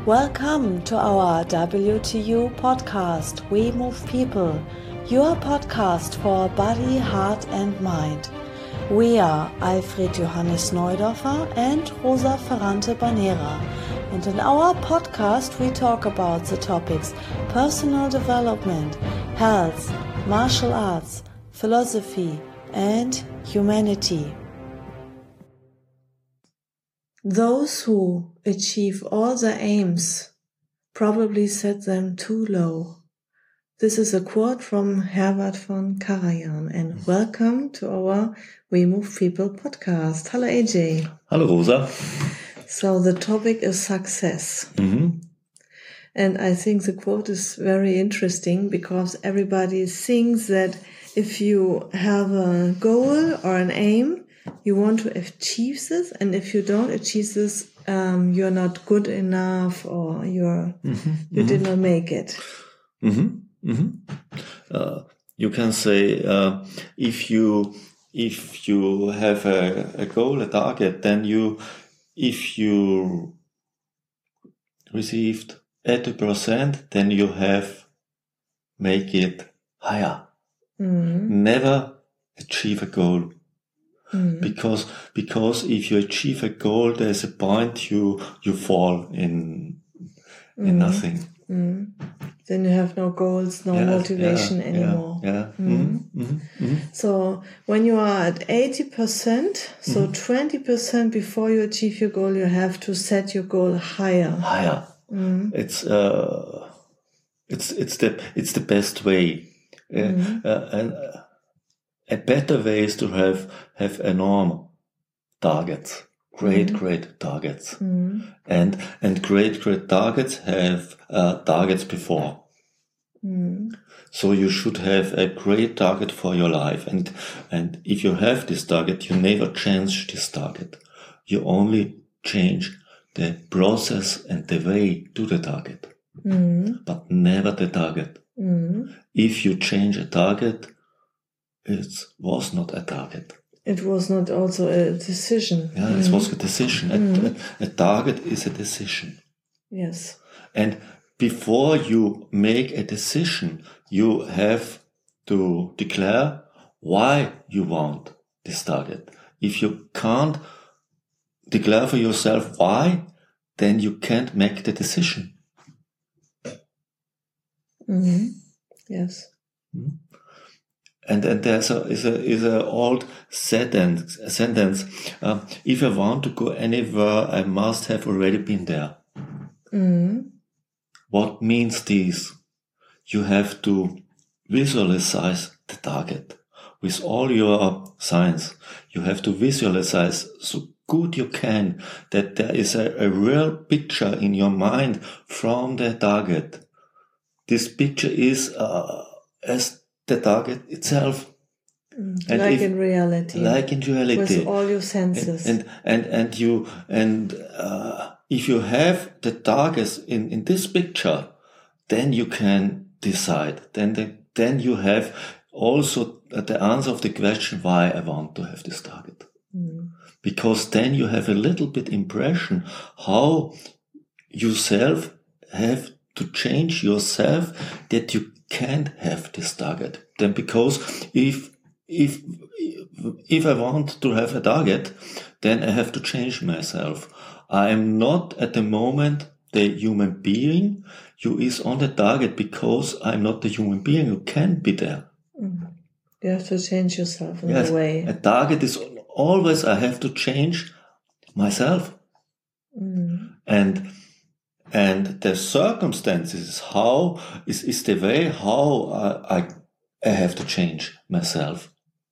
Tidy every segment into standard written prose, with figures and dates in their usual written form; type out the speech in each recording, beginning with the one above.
Welcome to our WTU podcast, We Move People, your podcast for body, heart and mind. We are Alfred Johannes Neudorfer and Rosa Ferrante Banera, and in our podcast we talk about the topics personal development, health, martial arts, philosophy and humanity. Those who achieve all their aims probably set them too low. This is a quote from Herbert von Karajan, and welcome to our We Move People podcast. Hello AJ. Hello Rosa. So the topic is success. Mm-hmm. And I think the quote is very interesting because everybody thinks that if you have a goal or an aim, you want to achieve this, and if you don't achieve this, you're not good enough, or you did not make it. Mm-hmm. Mm-hmm. You can say if you have a goal, a target, then if you received 80%, then you have make it higher. Mm-hmm. Never achieve a goal. Mm-hmm. Because if you achieve a goal, there's a point you fall in nothing. Mm-hmm. Then you have no goals, no motivation anymore. Yeah. Mm-hmm. Mm-hmm. Mm-hmm. So when you are at 80%, so 20% before you achieve your goal, you have to set your goal higher. Higher. Mm-hmm. It's the best way. And a better way is to have enormous targets, great targets, and great targets have targets before. So you should have a great target for your life, and if you have this target, you never change this target. You only change the process and the way to the target, but never the target. If you change a target, it was not a target. It was not also a decision. Yeah, it was a decision. A target is a decision. Yes. And before you make a decision, you have to declare why you want this target. If you can't declare for yourself why, then you can't make the decision. Mm-hmm. Yes. Mm-hmm. And there's a old sentence. If I want to go anywhere, I must have already been there. Mm-hmm. What means this? You have to visualize the target with all your science. You have to visualize so good you can that there is a real picture in your mind from the target. This picture is as the target itself. Like in reality. With all your senses. And if you have the targets in this picture, then you can decide. Then you have also the answer of the question why I want to have this target. Because then you have a little bit impression how yourself have to change yourself that you can't have this target. Then because if I want to have a target, then I have to change myself. I am not at the moment the human being who is on the target because I'm not the human being who can be there. You have to change yourself in a way. A target is always I have to change myself. And the circumstances is the way how I have to change myself.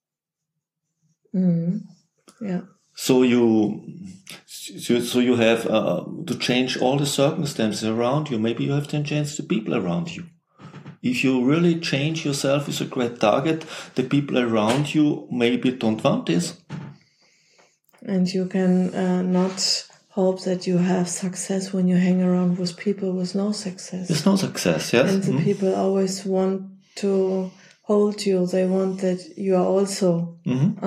Yeah. So you have to change all the circumstances around you. Maybe you have to change the people around you. If you really change yourself as a great target, the people around you maybe don't want this. And you can not hope that you have success when you hang around with people with no success. There's no success, yes. And the people always want to hold you. They want that you are also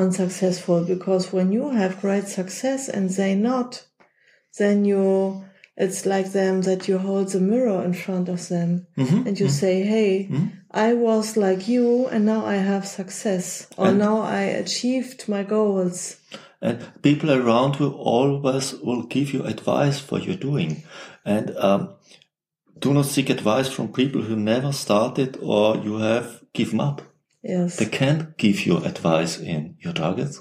unsuccessful, because when you have great success and they not, then you it's like them that you hold the mirror in front of them and you say, hey, I was like you and now I have success, or now I achieved my goals. And people around you always will give you advice for your doing. And do not seek advice from people who never started or you have given up. Yes. They can't give you advice in your targets.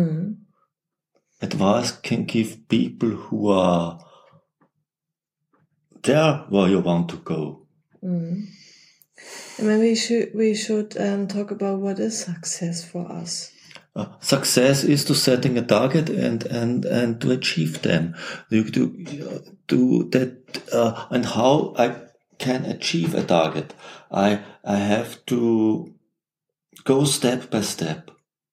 Advice can give people who are there where you want to go. And maybe we should talk about what is success for us. Success is to setting a target and to achieve them. You do that, and how I can achieve a target. I have to go step by step.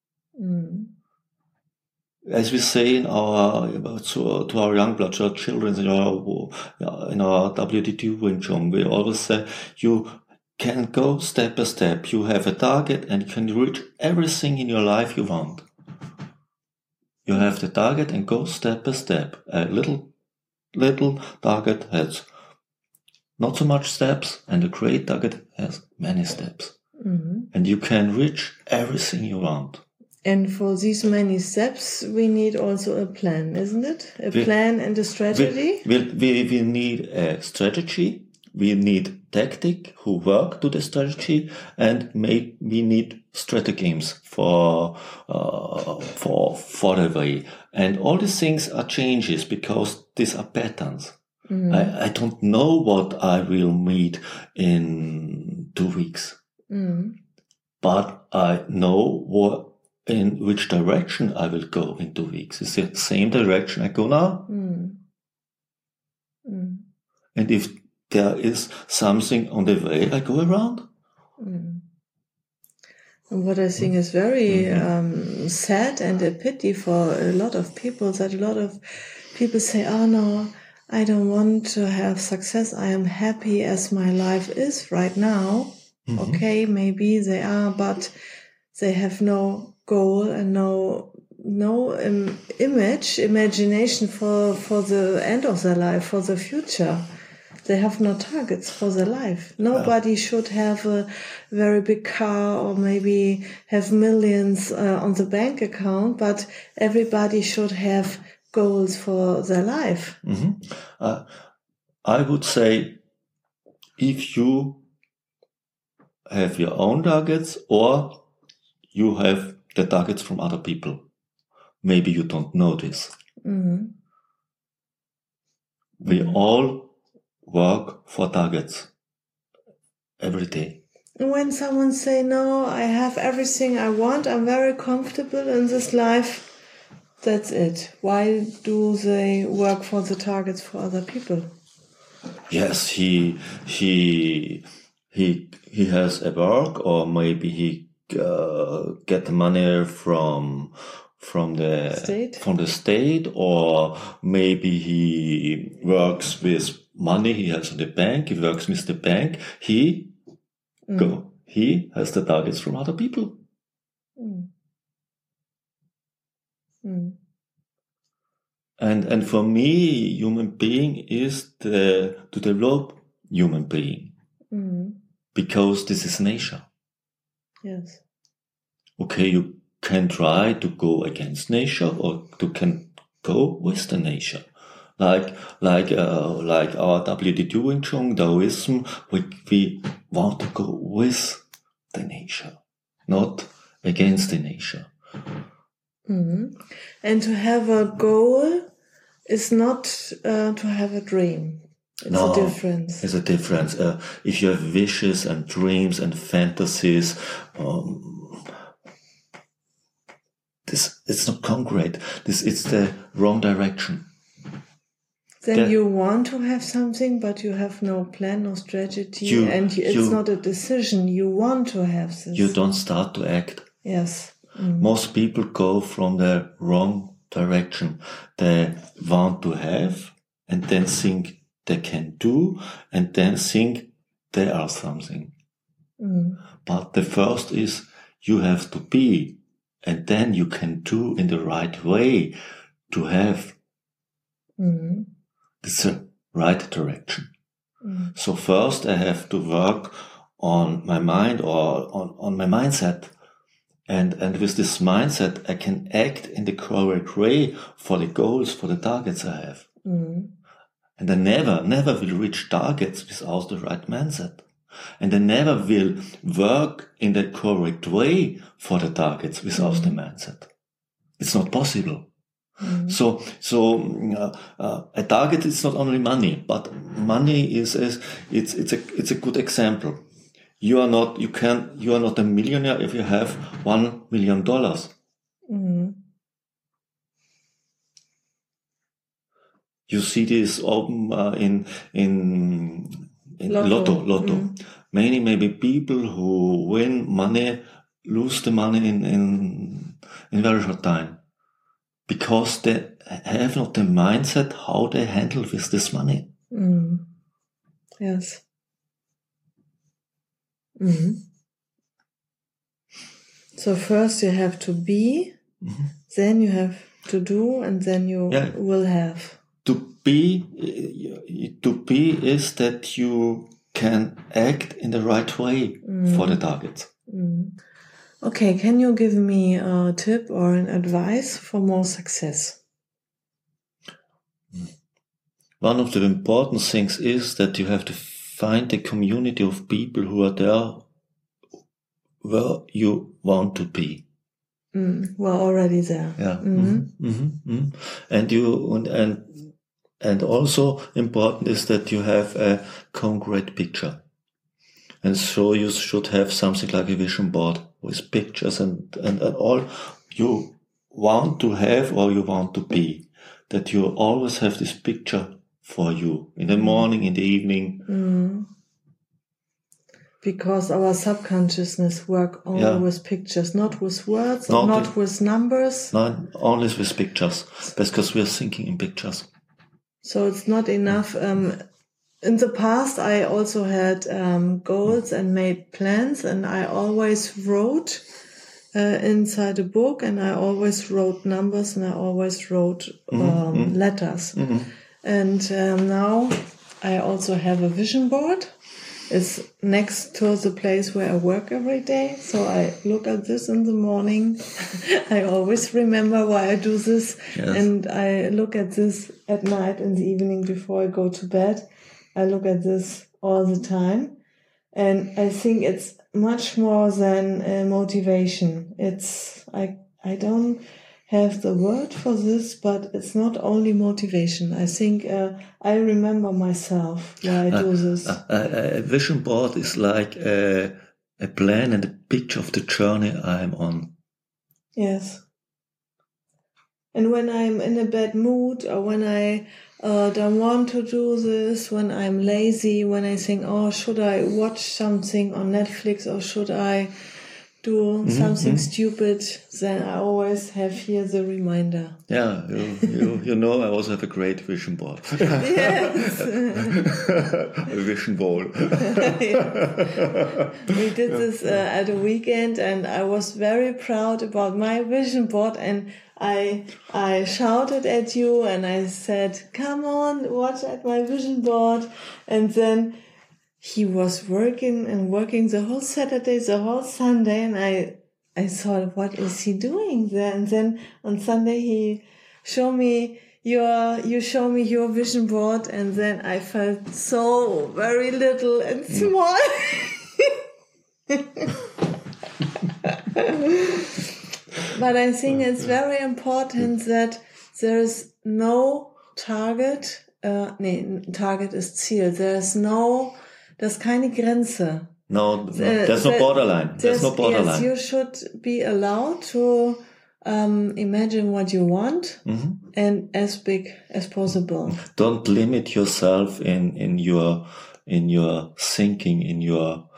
As we say in to our young blood children in our WTT Wing Chun, we always say you can go step by step. You have a target and you can reach everything in your life you want. You have the target and go step by step. A little target has not so much steps, and a great target has many steps. And you can reach everything you want. And for these many steps, we need also a plan, isn't it? A plan and a strategy? We need a strategy. We need tactic who work to the strategy, and we need stratagems for the way. And all these things are changes because these are patterns. I don't know what I will meet in 2 weeks, but I know in which direction I will go in 2 weeks. It's the same direction I go now. And if there is something on the way, I go around. And what I think is very sad and a pity for a lot of people, that a lot of people say, oh no, I don't want to have success. I am happy as my life is right now. Okay, maybe they are, but they have no goal and no imagination for the end of their life, for the future. They have no targets for their life. Nobody should have a very big car or maybe have millions on the bank account, but everybody should have goals for their life. I would say if you have your own targets or you have the targets from other people, maybe you don't know this. We all work for targets every day. When someone say, no, I have everything I want, I'm very comfortable in this life, that's it. Why do they work for the targets for other people? Yes, he has a work, or maybe he get money from the state, or maybe he works with money he has in the bank. He works with the bank. He has the targets from other people. And for me, human being is to develop human being, because this is nature. Yes. Okay, you can try to go against nature, or you can go with the nature. Like our WTT Wing Chun Taoism, we want to go with the nature, not against the nature. And to have a goal is not to have a dream. It's a difference. It's a difference. If you have wishes and dreams and fantasies, it's not concrete. It's the wrong direction. Then you want to have something, but you have no plan, no strategy, it's not a decision. You want to have this. You don't start to act. Yes. Most people go from the wrong direction. They want to have, and then think they can do, and then think they are something. But the first is you have to be, and then you can do in the right way to have. It's a right direction. So first I have to work on my mind or on my mindset. And with this mindset, I can act in the correct way for the goals, for the targets I have. And I never will reach targets without the right mindset. And I never will work in the correct way for the targets without the mindset. It's not possible. So a target is not only money, but money it's a good example. You are not a millionaire if you have $1 million. You see this often in Lotto. Maybe people who win money lose the money in very short time because they have not the mindset how they handle with this money. Yes. So first you have to be, then you have to do, and then you will have. To be is that you can act in the right way for the target. Okay, can you give me a tip or an advice for more success? One of the important things is that you have to find a community of people who are there where you want to be. We're already there. Yeah. And also important is that you have a concrete picture. And so you should have something like a vision board with pictures and all you want to have or you want to be. That you always have this picture for you in the morning, in the evening. Because our subconsciousness work only with pictures, not with words, not with numbers. Not only with pictures, because we are thinking in pictures. So it's not enough. In the past, I also had goals and made plans, and I always wrote inside a book, and I always wrote numbers, and I always wrote letters. And now I also have a vision board. It's next to the place where I work every day. So I look at this in the morning. I always remember why I do this. Yes. And I look at this at night in the evening before I go to bed. I look at this all the time. And I think it's much more than motivation. It's, I don't have the word for this, but it's not only motivation. I think I remember myself why I do this. A vision board is like a plan and a picture of the journey I'm on. Yes. And when I'm in a bad mood or when I don't want to do this, when I'm lazy, when I think, oh, should I watch something on Netflix or should I do something stupid, then I always have here the reminder. Yeah, you know, I also have a great vision board. Yes. A vision board. Yeah. We did this at a weekend and I was very proud about my vision board and I shouted at you and I said, come on, watch at my vision board. And then he was working the whole Saturday, the whole Sunday, and I thought, what is he doing there? And then on Sunday he showed me you show me your vision board, and then I felt so very little and small. But I think it's very important that there is no target. Target is Ziel. There's keine Grenze. No, there's no borderline. There's no borderline. Yes, you should be allowed to imagine what you want and as big as possible. Don't limit yourself in your thinking, in your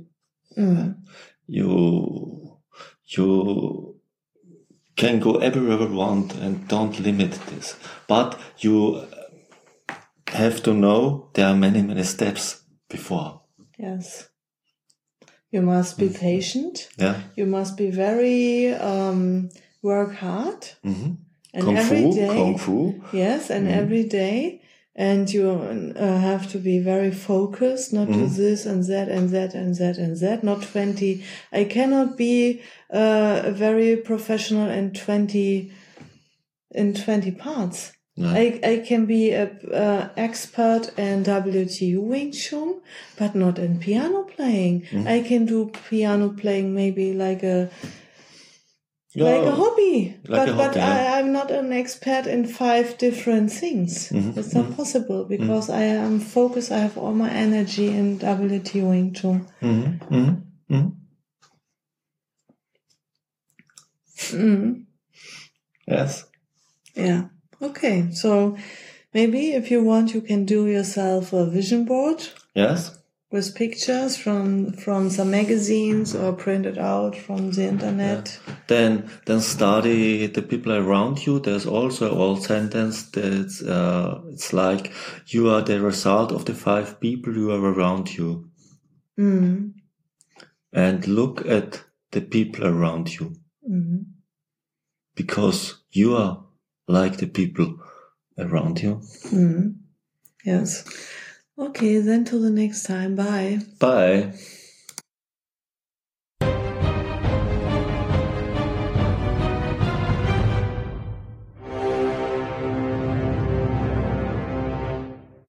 you can go everywhere you want and don't limit this. But you have to know there are many steps before. Yes. You must be patient. Yeah. You must be very work hard. And Kung fu. Yes, and every day And you have to be very focused, not do this and that and that and that and that, not 20. I cannot be very professional in 20 parts. No. I can be a expert in WTU Wing Chun, but not in piano playing. I can do piano playing maybe like a hobby, but I'm not an expert in 5 different things. It's not possible because I am focused. I have all my energy in WTU Wing Chun. Yes. Yeah. Okay. So maybe if you want, you can do yourself a vision board. Yes. With pictures from some magazines or printed out from the internet. Yeah. Then study the people around you. There's also an old sentence that it's like you are the result of the 5 people who are around you. And look at the people around you. Because you are like the people around you. Yes. Okay, then till the next time. Bye. Bye.